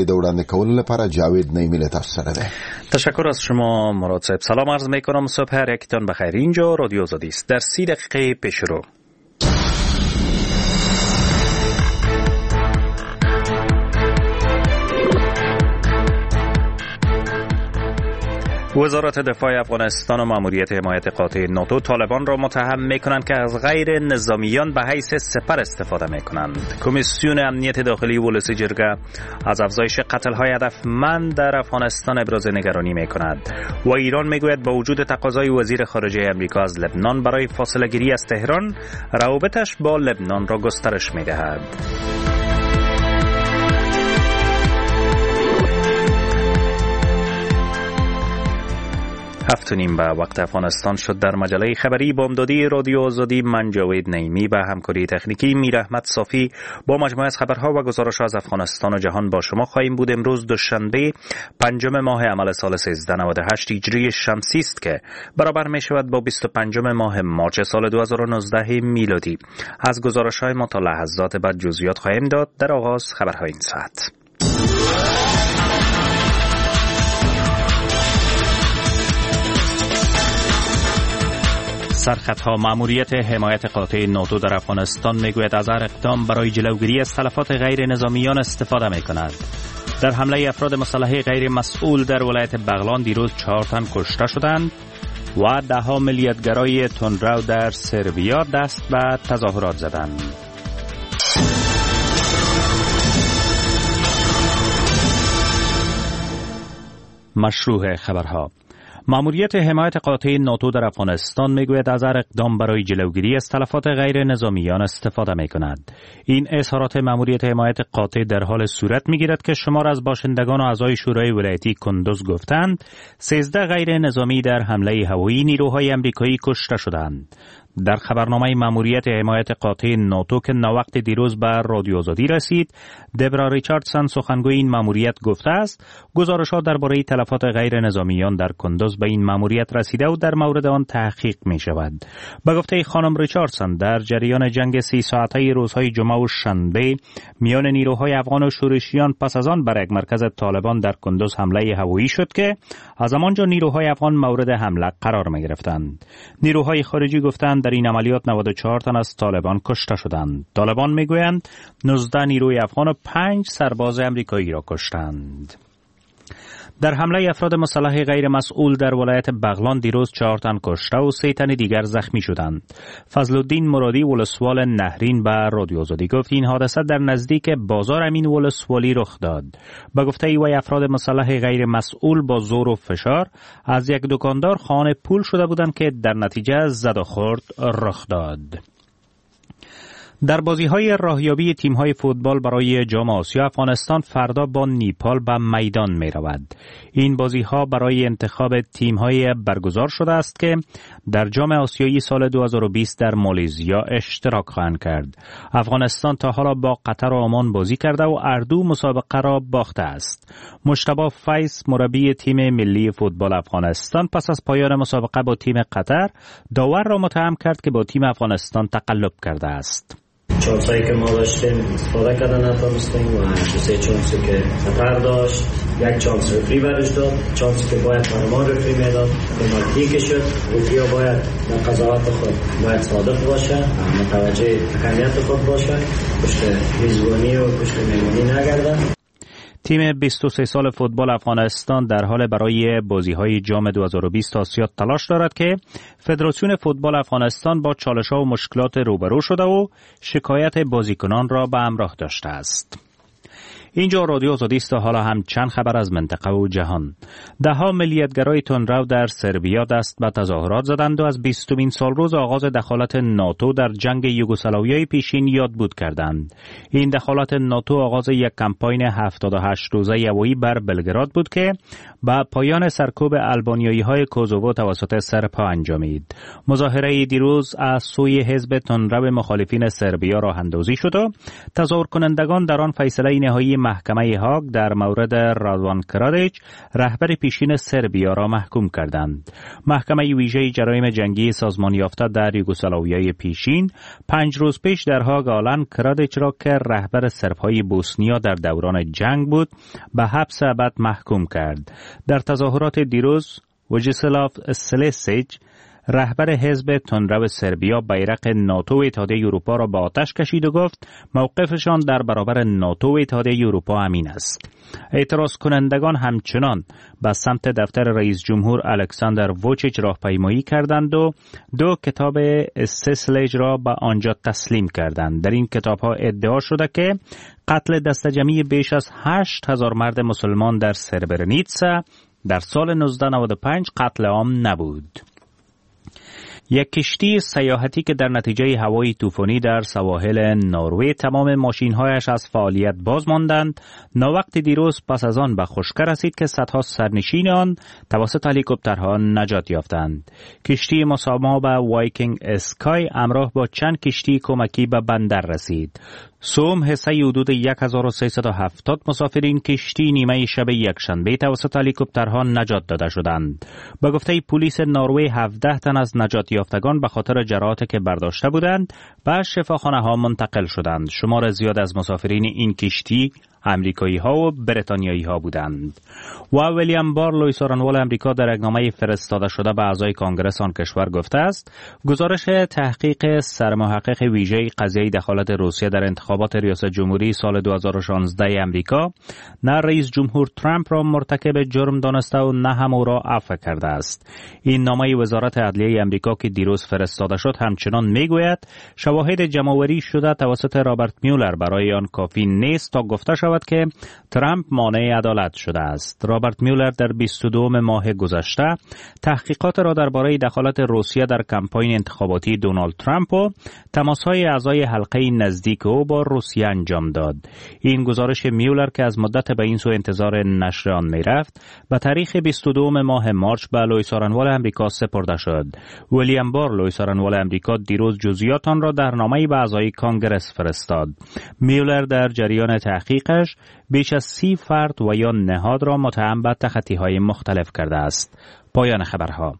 د وړاندې کولو لپاره جاوید نیمی تاسو سره ده. تشکر از شما مراد صاحب. سلام عرض میکنم، صبح هر یکتان بخیر. اینجا رادیو آزادی است. در 30 دقیقه پیش رو وزارت دفاع افغانستان و ماموریت حمایت قاطع ناتو طالبان را متهم می‌کنند که از غیر نظامیان به حیث سپر استفاده می‌کنند. کمیسیون امنیت داخلی ولسی جرگه از افزایش قتل‌های هدفمند در افغانستان ابراز نگرانی می‌کند و ایران می‌گوید با وجود تقاضای وزیر خارجه آمریکا از لبنان برای فاصله گیری از تهران، روابطش با لبنان را گسترش می‌دهد. 7:30 به وقت افغانستان شد. در مجله خبری بامدادی رادیو آزادی من جاوید نیمی به همکاری تکنیکی میر احمد صافی با مجموعه از خبرها و گزارش‌ها از افغانستان و جهان با شما خواهیم بود. امروز دوشنبه 5 ماه عمل سال 1398 هجری شمسی است که برابر می شود با 25 ماه مارس سال 2019 میلادی. از گزارش‌های ما تا لحظات بعد جزئیات خواهیم داد. در آغاز خبرهای این ساعت. سرخطها. ماموریت حمایت قاطع ناتو در افغانستان میگوید از هر اقدام برای جلوگیری از تلفات غیر نظامیان استفاده میکند. در حمله افراد مسلح غیر مسئول در ولایت بغلان دیروز 4 تن کشته شدند و 10 ملیتگرای تندرو در سربیا دست به تظاهرات زدند. مشروع خبرها. ماموریت حمایت قاطع ناتو در افغانستان میگوید از هر اقدام برای جلوگیری از تلفات غیر نظامیان استفاده میکند. این اظهارات ماموریت حمایت قاطع در حال صورت میگیرد که شمار از باشندگان و اعضای شورای ولایتی کندوز گفتند 13 غیر نظامی در حمله هوایی نیروهای آمریکایی کشته شدند. در خبرنامه ماموریت حمایت قاطع ناتو که ناوقت دیروز به رادیو آزادی رسید، دبرا ریچاردسون سخنگوی این ماموریت گفته است گزارش‌ها درباره تلفات غیر نظامیان در کندوز به این ماموریت رسیده و در مورد آن تحقیق می‌شود. به گفته خانم ریچاردسون در جریان جنگ 30 ساعته روزهای جمعه و شنبه میان نیروهای افغان و شورشیان پس از آن بر یک مرکز طالبان در کندوز حمله هوایی شد که از همانجا نیروهای افغان مورد حمله قرار می‌گرفتند. نیروهای خارجی گفتند در این عملیات 94 تن از طالبان کشته شدند. طالبان میگویند 19 نیروی افغان و 5 سرباز آمریکایی را کشتند. در حمله افراد مسلح غیر مسئول در ولایت بغلان دیروز 4 تن کشته و 3 تن دیگر زخمی شدند. فضل الدین مرادی ولسوال نهرین به رادیو آزادی گفت این حادثه در نزدیک بازار امین ولسوالی رخ داد. به گفته او افراد مسلح غیر مسئول با زور و فشار از یک دکاندار خانه پول شده بودند که در نتیجه زد و خورد رخ داد. در بازی‌های راهیابی تیم‌های فوتبال برای جام آسیا افغانستان فردا با نیپال به میدان می‌رود. این بازی‌ها برای انتخاب تیم‌های برگزار شده است که در جام آسیایی سال 2020 در مالزیا اشتراک خواهند کرد. افغانستان تا حالا با قطر و عمان بازی کرده و اردو مسابقه را باخته است. مجتبی فیض مربی تیم ملی فوتبال افغانستان پس از پایان مسابقه با تیم قطر داور را متهم کرد که با تیم افغانستان تقلب کرده است. چانسایی که ما داشتیم استفاده کردن نتونستیم و 2-3 چانسی که قطر داشت، یک چانس رفری برش داد، چانسی که باید پارلمان رفری میداد پنالتی که شد. رفری باید در قضاوت خود باید صادق باشه، متوجه اهمیت خود باشه، پشت میزبانی و پشت مهمانی نگردن. تیم 23 سال فوتبال افغانستان در حال برای بازی‌های جام 2020 آسیا تلاش دارد که فدراسیون فوتبال افغانستان با چالش‌ها و مشکلات روبرو شده و شکایت بازیکنان را به همراه داشته است. اینجا رادیو آزادی است. حالا هم چند خبر از منطقه و جهان. 10 ملیتگرای تندرو در سربیا دست به تظاهرات زدند و از 20مین سالروز آغاز دخالت ناتو در جنگ یوگسلاویای پیشین یادبود کردند. این دخالت ناتو آغاز یک کمپاین 78 روزه هوایی بر بلگراد بود که و پایان سرکوب آلبانیایی‌های کوزوو توسط سرب‌ها انجامید. مظاهره دیروز از سوی حزب تندرو مخالفین سربیا راه اندازی شد و تظاهر کنندگان در آن فیصله نهایی محکمه هاگ در مورد رادوان کرادیچ رهبر پیشین سربیا را محکوم کردند. محکمه ویژه جرایم جنگی سازمان یافته در یوگسلاویای پیشین 5 روز پیش در هاگ آلان کرادیچ را که رهبر سرب‌های بوسنیا در دوران جنگ بود به حبس ابد محکوم کرد. در تظاهرات دیروز وجیسلاو سلیسیچ رهبر حزب تندرو سربیا بیرق ناتو و اتحادیه اروپا را به آتش کشید و گفت موقفشان در برابر ناتو و اتحادیه اروپا امین است. اعتراض کنندگان همچنان به سمت دفتر رئیس جمهور الکساندر ووچیچ راهپیمایی کردند و 2 کتاب استسلج را به آنجا تسلیم کردند. در این کتاب‌ها ادعا شده که قتل دسته‌جمعی بیش از 8,000 مرد مسلمان در سربرنیتسا در سال 1995 قتل عام نبود. یک کشتی سیاحتی که در نتیجه هوای طوفانی در سواحل نروژ تمام ماشین‌هایش از فعالیت باز ماندند، ناوقت دیروز پس از آن به خشکی رسید که صدها سرنشین آن توسط هلیکوپترها نجات یافتند. کشتی مساما به وایکینگ اسکای همراه با چند کشتی کمکی به بندر رسید. سوم حصه حدود 1370 مسافرین کشتی نیمه شب یکشنبه توسط هلیکوپترها نجات داده شدند. به گفته پلیس نروژ 17 تن از نجات یافتگان به خاطر جراحاتی که برداشته بودند به شفاخانه‌ها منتقل شدند. شمار زیاد از مسافرین این کشتی امریکایی ها و بریتانیایی ها بودند. و ویلیام بار لوی سارنوال امریکا در اقنامه فرستاده شده به اعضای کانگرس آن کشور گفته است گزارش تحقیق سرمحقق ویژه قضیه دخالت روسیه در انتخابات ریاست جمهوری سال 2016 امریکا نه رئیس جمهور ترامپ را مرتکب جرم دانسته و نه هم او را عفو کرده است. این نامه وزارت عدلیه امریکا که دیروز فرستاده شد همچنان میگوید شواهد جمع‌آوری شده توسط رابرت میولر برای آن کافی نیست تا گفته شود که ترامپ مانع عدالت شده است. رابرت میولر در 22 ماه گذشته تحقیقات را درباره دخالت روسیه در کمپاین انتخاباتی دونالد ترامپ و تماس‌های اعضای حلقه نزدیک او با روسیه انجام داد. این گزارش میولر که از مدت به این سو انتظار نشر آن میرفت به تاریخ 22 ماه مارچ به لوی سارنوال امریکا سپرده شد. ویلیام بار لوی سارنوال امریکا دیروز جزئیات آن را در نامه‌ای به اعضای کانگرس فرستاد. میولر در جریان تحقیقش بیش از 30 فرد و یا نهاد را متهم به تخطی‌های مختلف کرده است. پایان خبرها.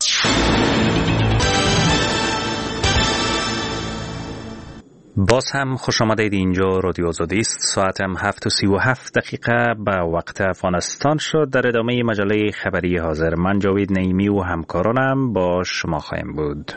باز هم خوش آمدید. اینجا رادیو آزادی است. ساعتم 7:37 به وقت افغانستان شد. در ادامه مجله خبری حاضر من جاوید نعیمی و همکارانم با شما خواهیم بود.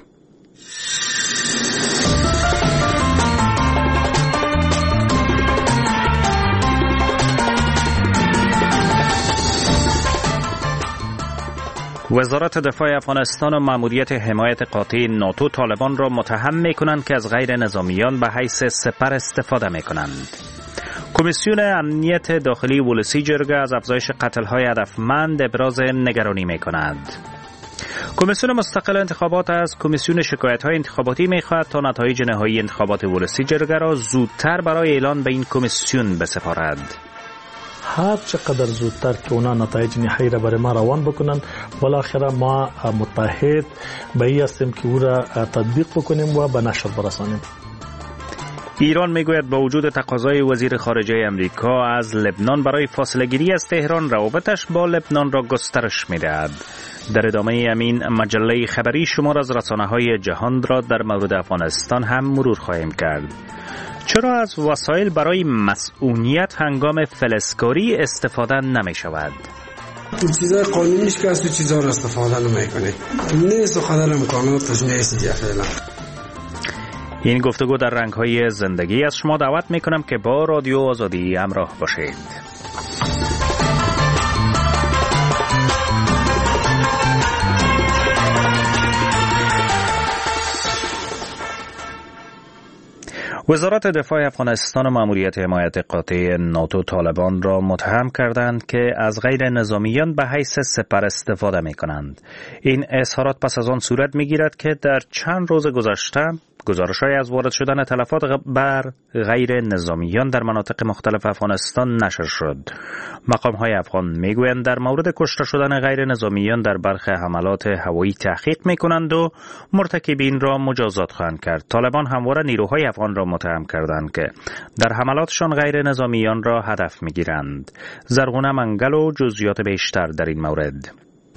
وزارت دفاع افغانستان و ماموریت حمایت قاطع ناتو طالبان را متهم می‌کنند که از غیر نظامیان به حیث سپر استفاده می‌کنند. کمیسیون امنیت داخلی ولسی جرگه از افزایش قتل‌های هدفمند ابراز نگرانی می‌کند. کمیسیون مستقل انتخابات از کمیسیون شکایت‌های انتخاباتی می‌خواهد تا نتایج نهایی انتخابات ولسی جرگه را زودتر برای اعلان به این کمیسیون بسپارد. هر چقدر زودتر که اونا نتایج نهایی را برای ما روان بکنن بالاخره ما متحد به این هستیم که او را تطبیق بکنیم و به نشر برسانیم. ایران میگوید با وجود تقاضای وزیر خارجه امریکا از لبنان برای فاصله گیری از تهران روابطش با لبنان را گسترش میدهد. در ادامه همین مجله خبری شمار از رسانه‌های جهان را در مورد افغانستان هم مرور خواهیم کرد. چرا از وسایل برای مسئولیت هنگام فلزکاری استفاده نمی شود؟ این چیزای قانونیش که از تو چیزا رو استفاده نمیکنه. نیست و خدر امکاناتش نیست دیگه فعلا. این گفتگو در رنگ‌های زندگی از شما دعوت میکنم که با رادیو آزادی همراه باشید. وزارت دفاع افغانستان و ماموریت حمایت قاطع ناتو طالبان را متهم کردند که از غیر نظامیان به حیث سپر استفاده می کنند. این اظهارات پس از آن صورت می گیرد که در چند روز گذشته گزارش‌های از وارد شدن تلفات بر غیر نظامیان در مناطق مختلف افغانستان نشر شد. مقام‌های افغان میگویند در مورد کشته شدن غیر نظامیان در برخی حملات هوایی تحقیق می‌کنند و مرتکبین را مجازات خواهند کرد. طالبان همواره نیروهای افغان را متهم کردند که در حملاتشان غیر نظامیان را هدف می‌گیرند. زرغونه منگل و جزئیات بیشتر در این مورد.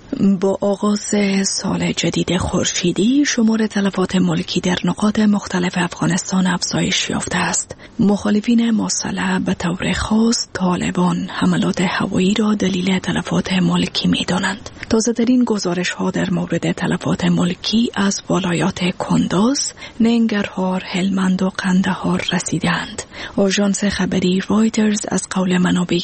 با آغاز سال جدید خورشیدی شمار تلفات ملکی در نقاط مختلف افغانستان افزایش یافته است. مخالفین مسلح به طور خاص طالبان حملات هوایی را دلیل تلفات ملکی می دانند. تازه ترین گزارش ها در مورد تلفات ملکی از ولایات کندوز، ننگرهار، هلمند و قندهار رسیدند. آژانس خبری رایترز از قول منابع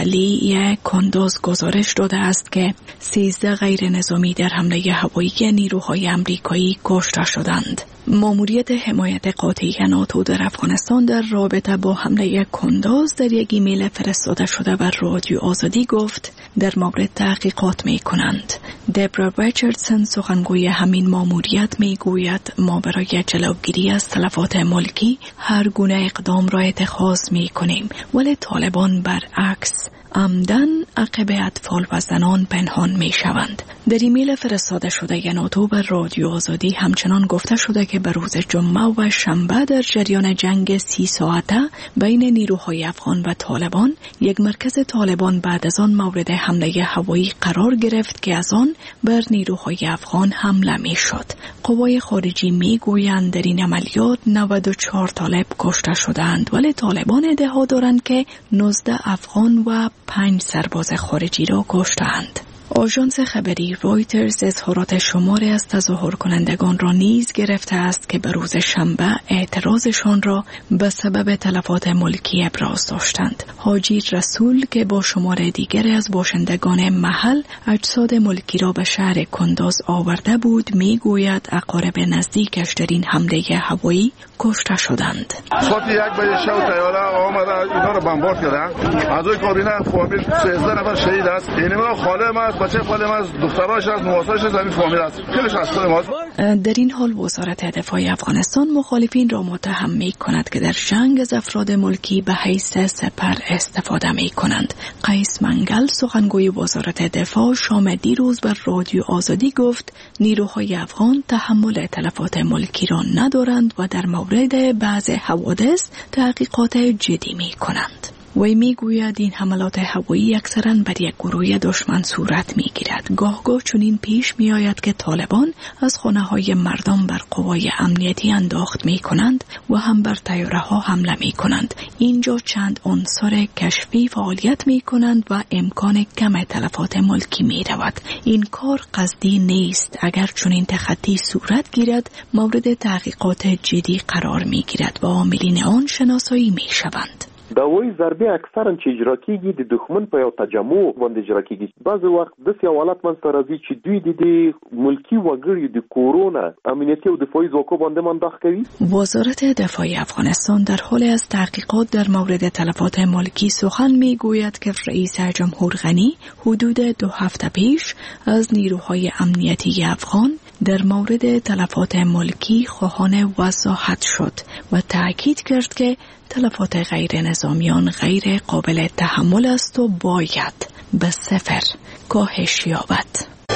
محلی کندوز گزارش داده است که 13 غیر نظامی در حمله هوایی نیروهای آمریکایی کشته شدند. ماموریت حمایت قاطعی ناتو در افغانستان در رابطه با حمله کندوز در یک ایمیل فرستاده شده بر رادیو آزادی گفت در مورد تحقیقات می کنند. دبرا ریچاردسون سخنگوی همین ماموریت می گوید ما برای جلوگیری از تلفات ملکی هر گونه اقدام را اتخاذ می کنیم، ولی طالبان برعکس عمدن عقب اطفال و زنان پنهان می شوند. در ایمیل فرستاده شده ناتو بر رادیو آزادی همچنان گفته شده که به روز جمعه و شنبه در جریان جنگ 30 ساعته بین نیروهای افغان و طالبان یک مرکز طالبان بعد از آن مورد حمله هوایی قرار گرفت که از آن بر نیروهای افغان حمله می شد. قوای خارجی می گویند در این عملیات 94 طالب کشته شدند، ولی طالبان ادعا دارند که 19 افغان و 5 سرباز خارجی را کشتند. آژانس خبری رایترز اظهارات شماری از تظاهر کنندگان را نیز گرفته است که به روز شنبه اعتراضشان را به سبب تلفات ملکی ابراز داشتند. حاجی رسول که با شمار دیگری از باشندگان محل اجساد ملکی را به شهر کندوز آورده بود میگوید اقارب نزدیکش در این حمله هوایی کشته شدند. ساعت 1 بجه شب طیاره آمده اینا را بمبارد کردند. اعضای کابینه فامیل 13 نفر شهید است. اینها خاله ما بچه خاله ما دختراش از نواساش زمین فامیل است. خیلیش از خود ماست. در این حال وزارت دفاع افغانستان مخالفین را متهم می‌کند که در جنگ از افراد ملکی به حیث سپر استفاده می‌کنند. قیس منگل سخنگوی وزارت دفاع شام دیروز بر رادیو آزادی گفت نیروهای افغان تحمل تلفات ملکی را ندارند و در مورد بعض حوادث تحقیقات جدی می‌کنند. وی میگوید این حملات هوایی اکثراً بر یک گروه دشمن صورت میگیرد. گاه چنین پیش میآید که طالبان از خانه‌های مردم بر قوای امنیتی انداخت میکنند و هم بر طیاره‌ها حمله میکنند. اینجا چند عنصر کشفی فعالیت میکنند و امکان کم تلفات ملکی میرود. این کار قصدی نیست. اگر چنین تخطی صورت گیرد مورد تحقیقات جدی قرار میگیرد و عاملین آن شناسایی میشوند. داوی ضربه اکثرا چې اجرا کیږي د دښمن په یو تجمع باندې اجرا کیږي. بعض وخت د سیاوالات منځ ته راځي چې دوی د ملکی وګړي د کورونا امنیتي او دفاعي ځواکو باندې منداخ کوي. وزارت دفاع افغانستان در حال از تحقیقات در مورد تلفات ملکی سخن میگوید که رئیس جمهور غنی حدود 2 هفته پیش از نیروهای امنیتی افغان در مورد تلفات ملکی خواهان وضاحت شد و تأکید کرد که تلفات غیر نظامیان غیر قابل تحمل است و باید به 0 کاهش یابد.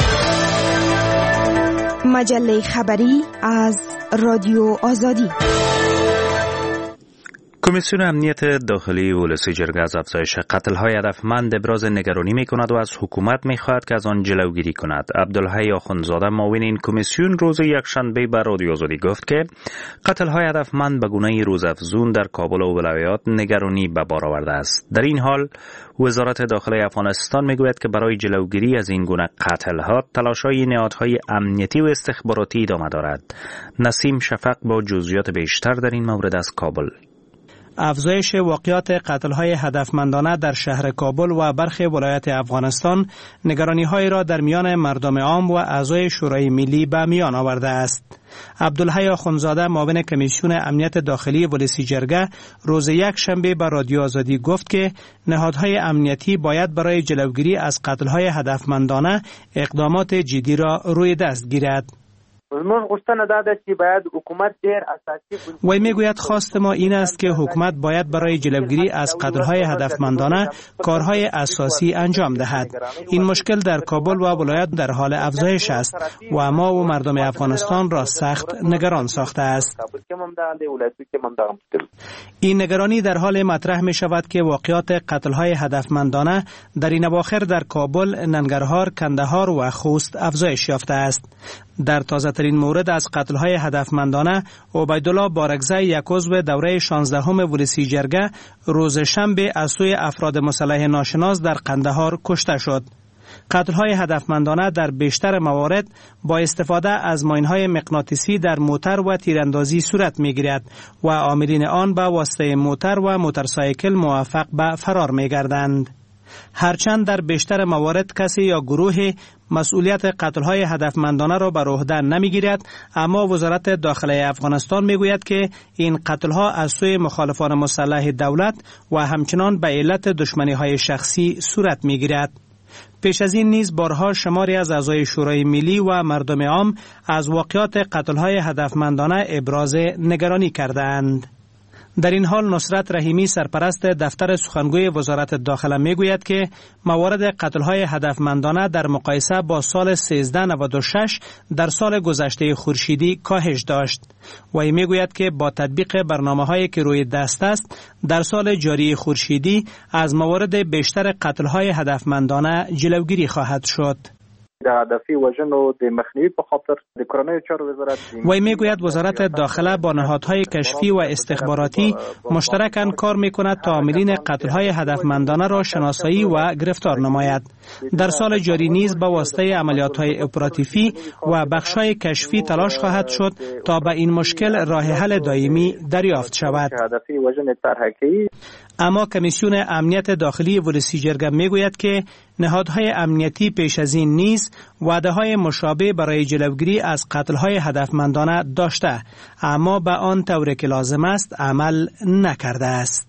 مجله خبری از رادیو آزادی. کمیسیون امنیت داخلی ولسی جرگه از افزایش قتل‌های هدفمند ابراز نگرانی می‌کند و از حکومت می‌خواهد که از آن جلوگیری کند. عبدالحی آخوندزاده معاون این کمیسیون روز یکشنبه بر رادیو آزادی گفت که قتل‌های هدفمند به گونه روزافزون در کابل و ولایات نگرانی به بار آورده است. در این حال وزارت داخلی افغانستان می‌گوید که برای جلوگیری از این گونه قتل‌ها تلاش‌های نهادهای امنیتی و استخباراتی ادامه دارد. نسیم شفق با جزئیات بیشتر در این مورد از کابل. افزایش واقعات قتل‌های هدفمندانه در شهر کابل و برخی ولایات افغانستان نگرانی‌های را در میان مردم عام و اعضای شورای ملی به میان آورده است. عبدالحی آخوندزاده معاون کمیسیون امنیت داخلی ولسی جرگه روز یکشنبه به رادیو آزادی گفت که نهادهای امنیتی باید برای جلوگیری از قتل‌های هدفمندانه اقدامات جدی را روی دست گیرد. وی میگوید خواست ما این است که حکومت باید برای جلوگیری از قتل‌های هدفمندانه کارهای اساسی انجام دهد. این مشکل در کابل و ولایت در حال افزایش است و ما و مردم افغانستان را سخت نگران ساخته است. این نگرانی در حال مطرح می شود که واقعات قتل‌های هدفمندانه در این اواخر در کابل، ننگرهار، کندهار و خوست افزایش یافته است. در تازه ترین مورد از قتل‌های هدفمندانه، عبیدالله بارگزی، یک عضو دوره 16 ولسی جرگه، روز شنبه از سوی افراد مسلح ناشناس در قندهار کشته شد. قتل‌های هدفمندانه در بیشتر موارد با استفاده از ماین‌های مغناطیسی در موتر و تیراندازی صورت می‌گیرد و عاملین آن به واسطه موتر و موتورسایکل موفق به فرار می‌گردند. هرچند در بیشتر موارد کسی یا گروه مسئولیت قتل‌های هدفمندانه را بر عهده نمی‌گیرد، اما وزارت داخله افغانستان می‌گوید که این قتل‌ها از سوی مخالفان مسلح دولت و همچنان به علت دشمنی‌های شخصی صورت می‌گیرد. پیش از این نیز بارها شماری از اعضای شورای ملی و مردم عام از واقعات قتل‌های هدفمندانه ابراز نگرانی کردند. در این حال نصرت رحیمی، سرپرست دفتر سخنگوی وزارت داخله میگوید که موارد قتل‌های هدفمندانه در مقایسه با سال 1396 در سال گذشته خورشیدی کاهش داشت. وی میگوید که با تطبیق برنامه‌هایی که روی دست است، در سال جاری خورشیدی از موارد بیشتر قتل‌های هدفمندانه جلوگیری خواهد شد. وی میگوید وزارت داخله با نهادهای کشفی و استخباراتی مشترکاً کار میکند تا عاملین قتل‌های هدفمندانه را شناسایی و گرفتار نماید. در سال جاری نیز با واسطه عملیات‌های اپراتیوی و بخش‌های کشفی تلاش خواهد شد تا به این مشکل راه حل دائمی دریافت شود. اما کمیسیون امنیت داخلی ولسی جرگه میگوید که نهادهای امنیتی پیش از این نیز وعده‌های مشابه برای جلوگیری از قتل‌های هدفمندانه داشته، اما به آن طوری که لازم است عمل نکرده است.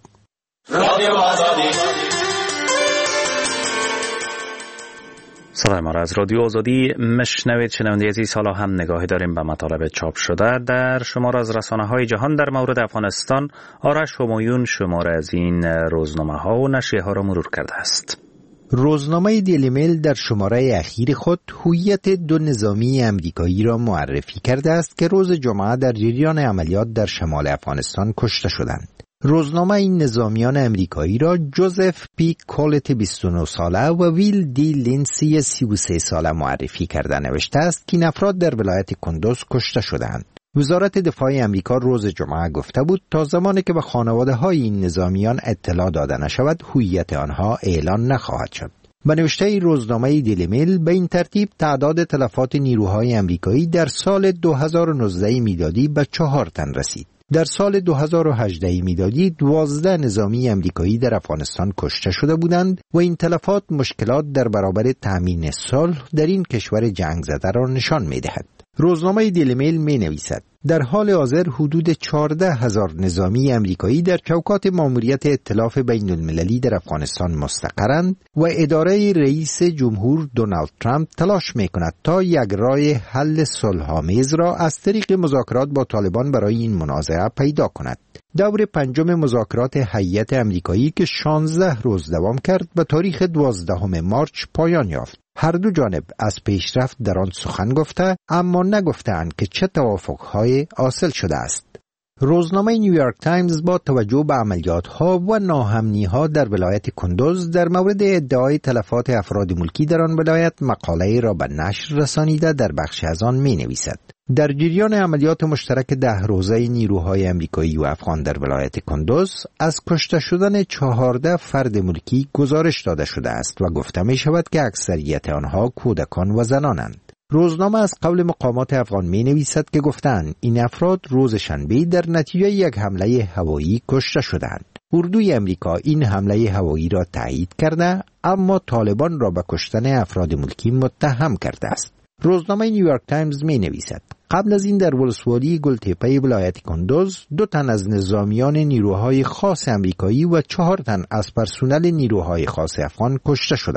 صدای ما را از رادیو آزادی میشنوید. شنونده عزیز، حالا هم نگاهی داریم به مطالب چاپ شده در شمار از رسانه‌های جهان در مورد افغانستان. آرش همایون شماره از این روزنامه‌ها و نشریه‌ها را مرور کرده است. روزنامه دیلی میل در شماره اخیر خود هویت دو نظامی امریکایی را معرفی کرده است که روز جمعه در جریان عملیات در شمال افغانستان کشته شدند. روزنامه این نظامیان امریکایی را جوزف پی کولت 29 ساله و ویل دی لینسی 33 ساله معرفی کرده نوشته است که این افراد در ولایت کندوز کشته شدند. وزارت دفاع امریکا روز جمعه گفته بود تا زمانی که به خانواده های این نظامیان اطلاع داده نشود هویت آنها اعلان نخواهد شد. به نوشته روزنامه دیلی میل به این ترتیب تعداد تلفات نیروهای امریکایی در سال 2019 میلادی به 4 تن رسید. در سال 2018 میلادی 12 نظامی امریکایی در افغانستان کشته شده بودند و این تلفات مشکلات در برابر تامین صلح در این کشور جنگ زده را نشان می‌دهد. روزنامه دیلی میل می‌نویسد در حال حاضر حدود 14,000 نظامی امریکایی در چوکات ماموریت ائتلاف بین المللی در افغانستان مستقرند و اداره رئیس جمهور دونالد ترامپ تلاش می‌کند تا یک راه حل صلح‌آمیز را از طریق مذاکرات با طالبان برای این منازعه پیدا کند. دور پنجم مذاکرات هیئت امریکایی که 16 روز دوام کرد به تاریخ 12 مارچ پایان یافت. هر دو جانب از پیشرفت در آن سخن گفته اما نگفتند که چه توافق‌های حاصل شده است. روزنامه نیویورک تایمز با توجه به عملیات‌ها و ناامنی‌ها در ولایت کندوز در مورد ادعای تلفات افراد ملکی در آن ولایت مقاله‌ای را به نشر رسانیده در بخش از آن می‌نویسد. در جریان عملیات مشترک 10 روزه نیروهای امریکایی و افغان در ولایت کندوز از کشته شدن 14 فرد ملکی گزارش داده شده است و گفته می شود که اکثریت آنها کودکان و زنانند. روزنامه از قول مقامات افغان می نویسد که گفتند این افراد روز شنبه در نتیجه یک حمله هوایی کشته شدند. اردوی امریکا این حمله هوایی را تایید کرده اما طالبان را به کشتن افراد ملکی متهم کرده است. روزنامه نیویورک تایمز می نویسد قبل از این در ولسوالی گلتپه ولایت کندوز 2 تن از نظامیان نیروهای خاص امریکایی و 4 تن از پرسنل نیروهای خاص افغان کشته شدند.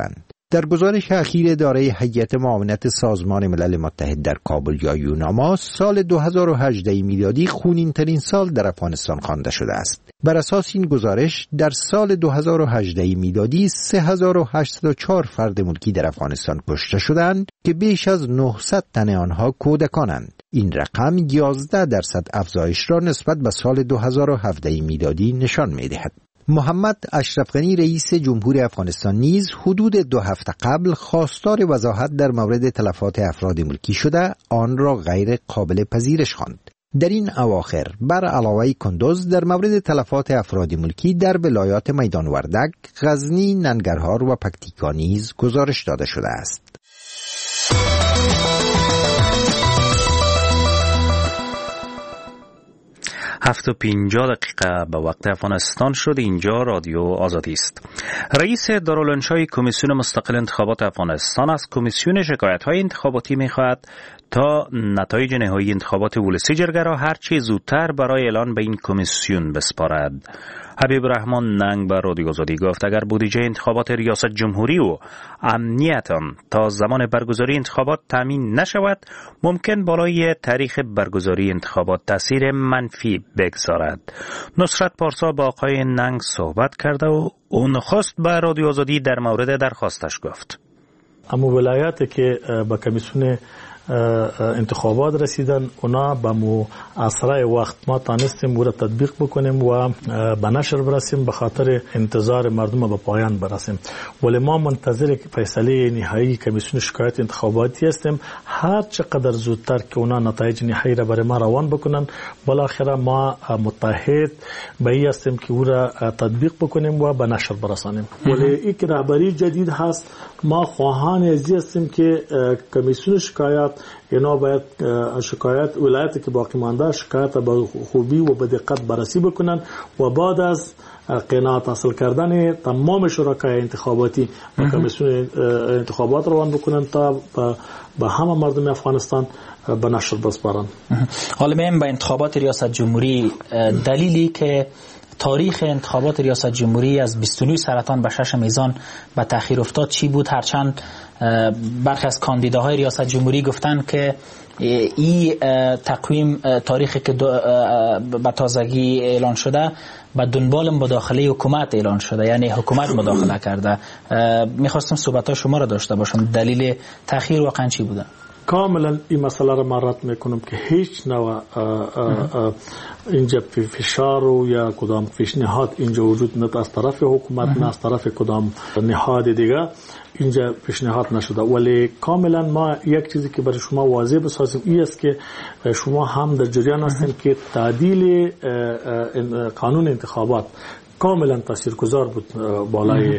در گزارش اخیر اداره هیئت معاونت سازمان ملل متحد در کابل یا یوناما، سال 2018 میلادی خونین ترین سال در افغانستان خوانده شده است. بر اساس این گزارش در سال 2018 میلادی 3804 فرد ملکی در افغانستان کشته شدند که بیش از 900 تن آنها کودکانند. این رقم 11% افزایش را نسبت به سال 2017 میلادی نشان می‌دهد. محمد اشرف غنی رئیس جمهور افغانستان نیز حدود 2 هفته قبل خواستار وضاحت در مورد تلفات افراد ملکی شده آن را غیر قابل پذیرش خواند. در این اواخر بر علاوه کندوز در مورد تلفات افراد ملکی در ولایات میدان وردک، غزنی، ننگرهار و پکتیکا نیز گزارش داده شده است. 7:50 به وقت افغانستان شد. اینجا رادیو آزادی است. رئیس دارالانشای کمیسیون مستقل انتخابات افغانستان از کمیسیون شکایت‌های انتخاباتی می‌خواهد تا نتایج نهایی انتخابات ولسی جرگه را هر چه زودتر برای اعلان به این کمیسیون بسپارد. حبیب رحمان ننگ به رادیو آزادی گفت اگر بودجه انتخابات ریاست جمهوری و امنیت آن تا زمان برگزاری انتخابات تامین نشود، ممکن بالای تاریخ برگزاری انتخابات تاثیر منفی بگذارد. نصرت پارسا با آقای ننگ صحبت کرده و اون خواست به رادیو آزادی در مورد درخواستش گفت. اما ولایاتی که به کمیسیون انتخابات رسیدن اونا به اسرع وقت ما تانستیم را تطبیق بکنیم و به نشر برسیم به خاطر انتظار مردم به پایان برسیم. ولی ما منتظر فیصله نهایی کمیسیون شکایت انتخاباتی هستیم. هر چقدر زودتر که اونا نتایج نهایی را برای ما روان بکنن بالاخره ما متحد به این هستیم که او را تطبیق بکنیم و به نشر برسانیم. ولی این که رهبری جدید هست، ما خواهان ازی هستیم که کمیسیون شکایت اینا باید شکایت ولایتی که باقی مانده شکایت به خوبی و به دقت بررسی بکنن و بعد از قناعت حاصل کردن تمام شرکای انتخاباتی به کمیسیون انتخابات روان بکنن تا به همه مردم افغانستان به نشر بسپارن. حالا میایم به انتخابات ریاست جمهوری. دلیلی که تاریخ انتخابات ریاست جمهوری از 29 سرطان به 6 میزان به تأخیر افتاد چی بود؟ هرچند برخی از کاندیداهای ریاست جمهوری گفتن که این تقویم تاریخی که به تازگی اعلان شده به دنبال مداخله حکومت اعلان شده، یعنی حکومت مداخله کرده. میخواستم صحبت‌های شما را داشته باشم. دلیل تأخیر واقعا چی بوده؟ کاملا این مسئله را من رد میکنم که هیچ نوع اینجا فشار و یا کدام پیشنهاد اینجا وجود نه از طرف حکومت نه از طرف کدام نهاد دیگه اینجا پیشنهاد نشده. ولی کاملا ما یک چیزی که برای شما واضح بسازیم این است که شما هم در جریان هستید که تعدیل قانون انتخابات کاملا تاثیرگذار بود بالای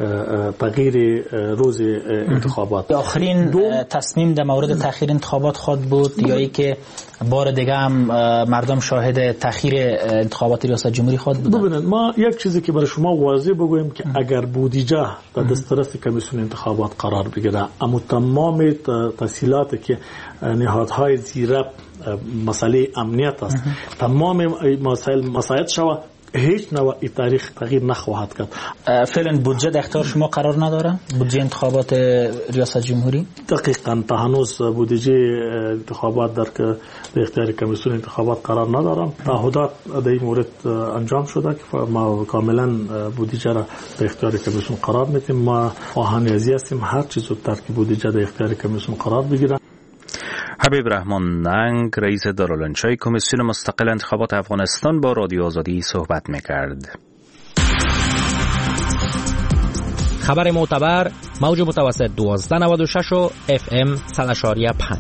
تغییر روز انتخابات. آخرین تصمیم در مورد تأخیر انتخابات خود بود یا ای که بار دیگه هم مردم شاهد تأخیر انتخابات ریاست جمهوری خود بودن؟ ببینید ما یک چیزی که برای شما واضح بگویم که اگر بودجه در دسترس کمیسیون انتخابات قرار بگیره اما تمام تفصیلاتی که نهادهای زیر مسئله امنیت است تمام مسائل شود هیچ نوع تاریخ تغییر نخواهد کرد. فعلا بودجه در اختیار شما قرار نداره؟ بودجه انتخابات ریاست جمهوری؟ دقیقاً تا هنوز بودجه انتخابات در اختیار کمیسیون انتخابات قرار ندارم. تعهدات در این مورد انجام شده که ما کاملا بودجه را در اختیار کمیسیون قرار میدیم. ما خواهان ازی هستیم هر چیز زودتر که بودجه در اختیار کمیسیون قرار بگیره. حبیب رحمان ننگ رئیس دارالانشای کمیسیون مستقل انتخابات افغانستان با رادیو آزادی صحبت می‌کرد. خبر معتبر موج متوسط 1296 و FM 100.5.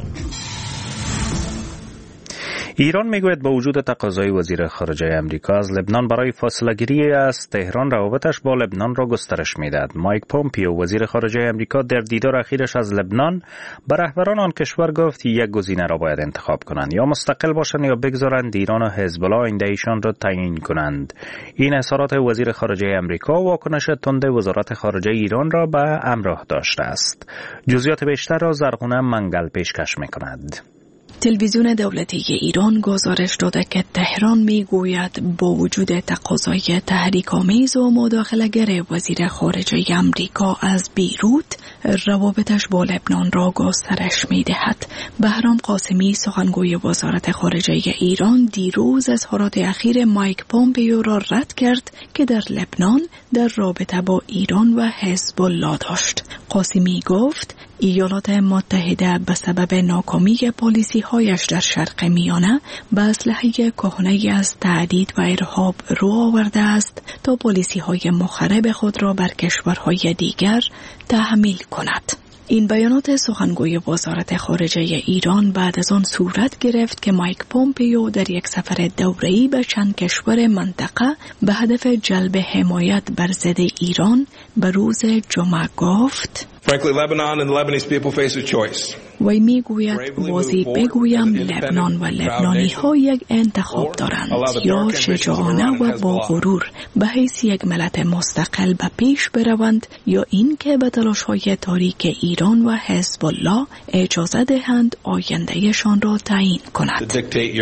ایران میگوید با وجود تقاضای وزیر خارجه امریکا از لبنان برای فاصله گیری از تهران روابطش با لبنان را گسترش میدهد. مایک پومپیو وزیر خارجه امریکا در دیدار اخیرش از لبنان به رهبران آن کشور گفت یک گزینه را باید انتخاب کنند، یا مستقل باشند یا بگذارند ایران و حزب الله آینده ایشان را تعیین کنند. این اظهارات وزیر خارجه امریکا واکنش تند وزارت خارجه ایران را به همراه داشته است. جزئیات بیشتر را زرغونه منگل پیشکش میکند. تلویزیون دولتی ایران گزارش داده که تهران میگوید با وجود تقاضای تحریک‌آمیز و مداخله‌گر وزیر خارجه آمریکا از بیروت، روابطش با لبنان را گسترش می‌دهد. بهرام قاسمی سخنگوی وزارت خارجه ایران دیروز اظهارات اخیر مایک پومپئو را رد کرد که در لبنان در رابطه با ایران و حزب الله داشت. قاسمی گفت ایالات متحده به سبب ناکامی پالیسی‌هایش در شرق میانه به اسلحه کهنه از تهدید و ارهاب رو آورده است تا پالیسی‌های مخرب خود را بر کشورهای دیگر تحمیل کند. این بیانات سخنگوی وزارت خارجه ایران بعد از آن صورت گرفت که مایک پومپئو در یک سفر دوره‌ای به چند کشور منطقه به هدف جلب حمایت بر ضد ایران به روز جمعه گفت: Frankly, Lebanon and the Lebanese people face a choice. وی میگوید واضح بگویم لبنان و لبنانی ها یک انتخاب دارند، یا شجاعانه و با غرور به حیث یک ملت مستقل به پیش بروند، یا این که به تلاش های تاریک ایران و حزب الله اجازه دهند آیندهشان را تعیین کند.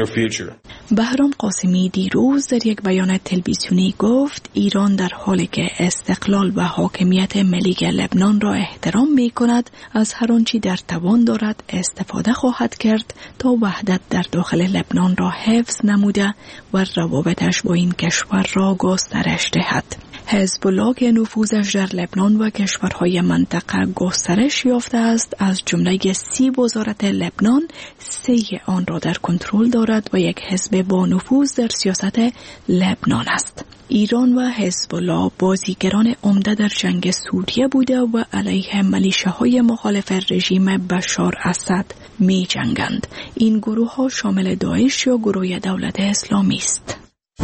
بهرام قاسمی دیروز در یک بیان تلویزیونی گفت ایران در حالی که استقلال و حاکمیت ملی لبنان را احترام می کند، از هر آنچه در توان دارد استفاده خواهد کرد تا وحدت در داخل لبنان را حفظ نموده و روابطش با این کشور را گسترش دهد. حزب الله که نفوذش در لبنان و کشورهای منطقه گسترش یافته است، از جمله 30 وزارت لبنان 3 آن را در کنترل دارد و یک حزب با نفوذ در سیاست لبنان است. ایران و حزب الله بازیگران عمده در جنگ سوریه بوده و علیه ملیشه‌های مخالف رژیم بشار اسد می جنگند. این گروه ها شامل داعش یا گروه دولت اسلامی است.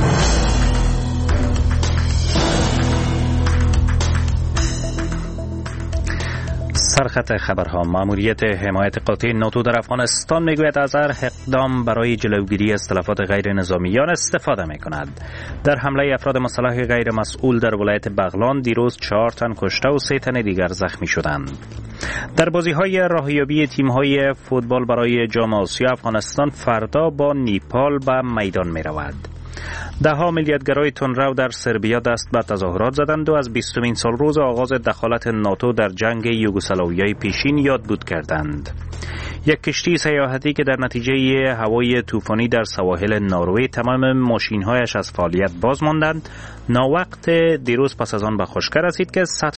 سرخط خبرها. ماموریت حمایت قاطع ناتو در افغانستان میگوید از هر اقدام برای جلوگیری از تلفات غیر نظامیان استفاده میکند. در حمله افراد مسلح غیر مسئول در ولایت بغلان دیروز 4 تن کشته و 3 تن دیگر زخمی شدند. در بازی‌های راهیابی تیم‌های فوتبال برای جام آسیا، افغانستان فردا با نیپال به میدان می‌رود. 10 میلیاردگرای تندرو در سربیا دست به تظاهرات زدند و از 20مین سالروز آغاز دخالت ناتو در جنگ یوگسلاویای پیشین یاد بود کردند. یک کشتی سیاحتی که در نتیجه هوای طوفانی در سواحل نروژ تمام ماشین‌هایش از فعالیت باز ماندند، ناوقت دیروز پس از آن به خشکی رسید که سطح